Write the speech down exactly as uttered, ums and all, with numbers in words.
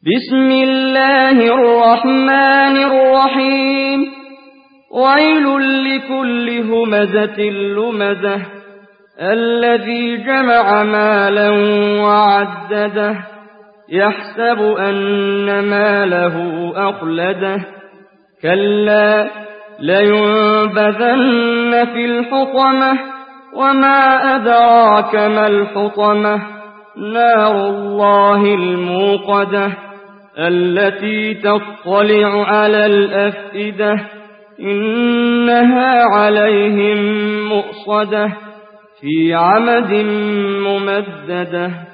بسم الله الرحمن الرحيم ويل لكل همزة لمزة الذي جمع مالا وعدده يحسب أن ماله أخلده كلا لينبذن في الحطمة وما أدراك ما الحطمة نار الله الموقدة التي تطلع على الأفئدة إنها عليهم مؤصدة في عمد ممددة.